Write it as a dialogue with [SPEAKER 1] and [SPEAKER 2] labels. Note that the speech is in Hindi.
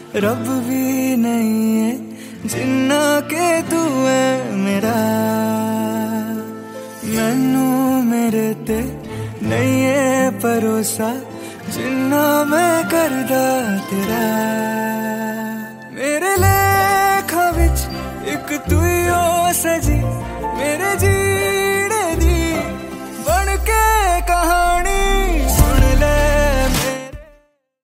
[SPEAKER 1] रब भी नहीं है जिन्ना के तू है मेरा। मैनू मेरे ते नहीं है भरोसा जिन्ना मैं करदा तेरा। मेरे लेखा विच एक तू ही हो सजी मेरे जी